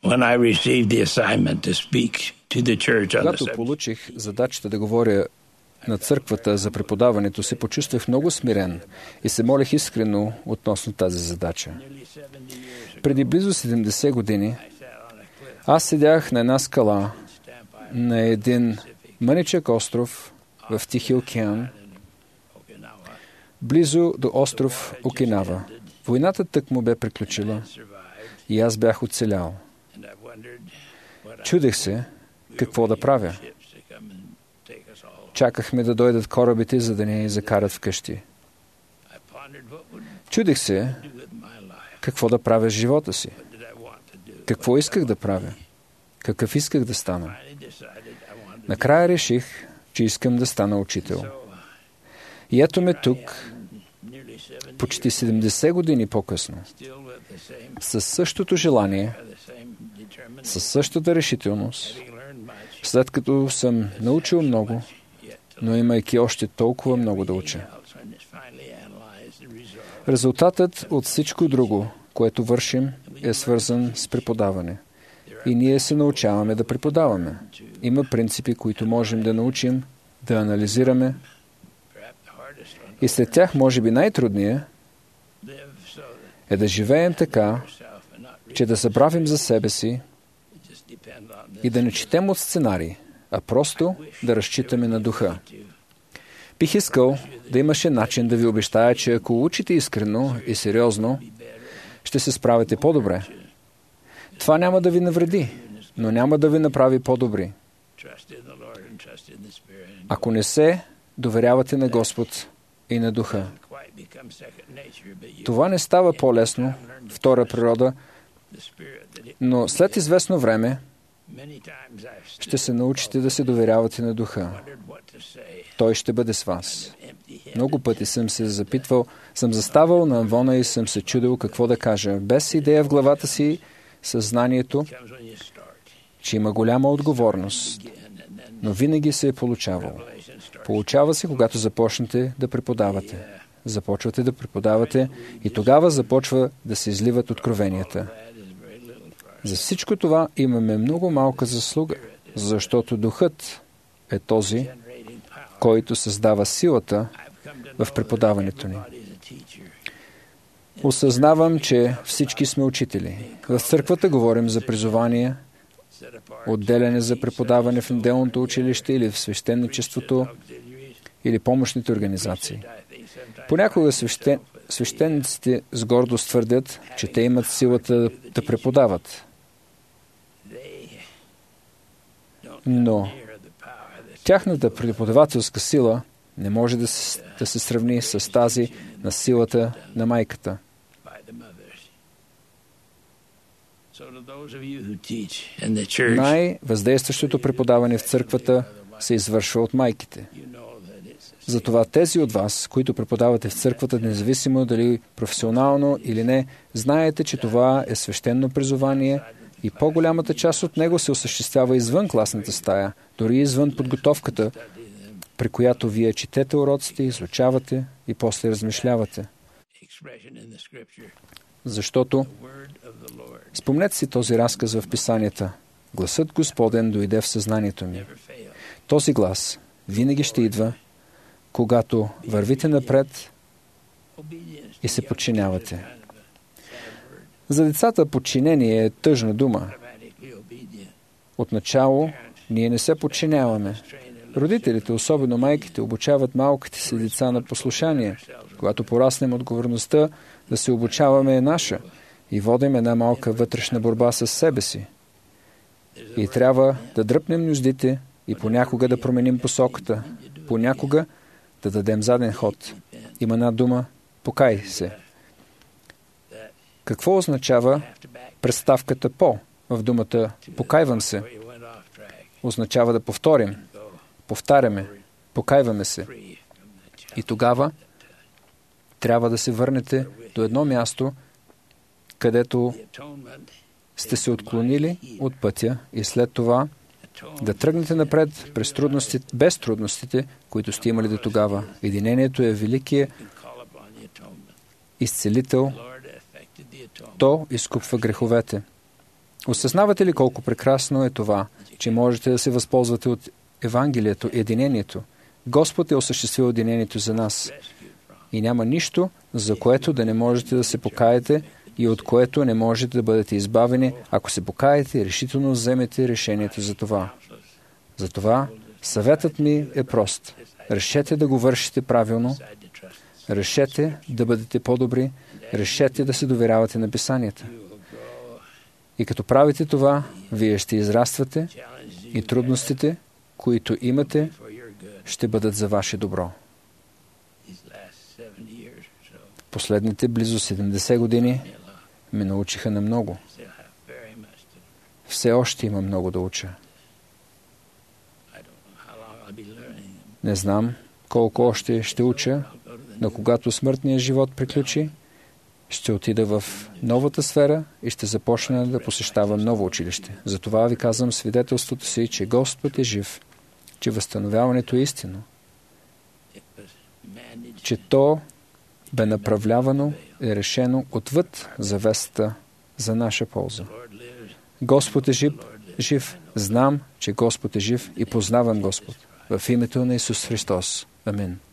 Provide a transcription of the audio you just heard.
Когато получих задачата да говоря на църквата за преподаването, се почувствах много смирен и се молих искрено относно тази задача. Преди близо 70 години аз седях на една скала на един мъничък остров в Тихия океан, близо до остров Окинава. Войната тъкмо бе приключила и аз бях оцелял. Чудех се какво да правя. Чакахме да дойдат корабите, за да ни закарат вкъщи. Чудех се какво да правя с живота си. Какво исках да правя? Какъв исках да стана? Накрая реших, че искам да стана учител. И ето ме тук, почти 70 години по-късно, със същото желание, със същата решителност, след като съм научил много, но имайки още толкова много да уча. Резултатът от всичко друго, което вършим, е свързан с преподаване. И ние се научаваме да преподаваме. Има принципи, които можем да научим, да анализираме. И след тях, може би най-трудният е да живеем така, че да забравим за себе си и да не четем от сценарии, а просто да разчитаме на духа. Бих искал да имаше начин да ви обещая, че ако учите искрено и сериозно, ще се справите по-добре. Това няма да ви навреди, но няма да ви направи по-добри. Ако не се доверявате на Господ и на Духа. Това не става по-лесно, втора природа, но след известно време ще се научите да се доверявате на Духа. Той ще бъде с вас. Много пъти съм се запитвал, съм заставал на амвона и съм се чудил какво да кажа. Без идея в главата си, съзнанието, че има голяма отговорност, но винаги се е получавало. Получава се, когато започнете да преподавате. Започвате да преподавате и тогава започва да се изливат откровенията. За всичко това имаме много малка заслуга, защото Духът е този, който създава силата в преподаването ни. Осъзнавам, че всички сме учители. В църквата говорим за призование, отделяне за преподаване в неделното училище или в свещеничеството или помощните организации. Понякога свещениците с гордост твърдят, че те имат силата да преподават. Но тяхната преподавателска сила не може да се сравни с тази на силата на майката. Най-въздействащото преподаване в църквата се извършва от майките. Затова тези от вас, които преподавате в църквата, независимо дали професионално или не, знаете, че това е свещено призование и по-голямата част от него се осъществява извън класната стая, дори извън подготовката, при която вие четете уроците, изучавате и после размишлявате. Защото, спомнете си този разказ в Писанията. Гласът Господен дойде в съзнанието ми. Този глас винаги ще идва, когато вървите напред и се подчинявате. За децата подчинение е тъжна дума. Отначало ние не се подчиняваме. Родителите, особено майките, обучават малките си деца на послушание. Когато пораснем, отговорността да се обучаваме е наша и водим една малка вътрешна борба с себе си. И трябва да дръпнем нюздите и понякога да променим посоката, понякога да дадем заден ход. Има една дума «покай се». Какво означава представката «по» в думата «покайвам се»? Означава да повторим, повтаряме, покайваме се. И тогава трябва да се върнете до едно място, където сте се отклонили от пътя и след това да тръгнете напред през трудностите, без трудностите, които сте имали до тогава. Единението е великият изцелител. То изкупва греховете. Осъзнавате ли колко прекрасно е това, че можете да се възползвате от Евангелието, единението? Господ е осъществил единението за нас. И няма нищо, за което да не можете да се покаете и от което не можете да бъдете избавени, ако се покаете и решително вземете решението за това. Затова съветът ми е прост. Решете да го вършите правилно, решете да бъдете по-добри, решете да се доверявате на Писанията. И като правите това, вие ще израствате и трудностите, които имате, ще бъдат за ваше добро. Последните близо 70 години ме научиха на много. Все още има много да уча. Не знам колко още ще уча, но когато смъртният живот приключи, ще отида в новата сфера и ще започна да посещавам ново училище. Затова ви казвам свидетелството си, че Господ е жив, че възстановяването е истинно, че то бе направлявано и решено отвъд завесата за наша полза. Господ е жив. Знам, че Господ е жив и познавам Господ. В името на Исус Христос. Амин.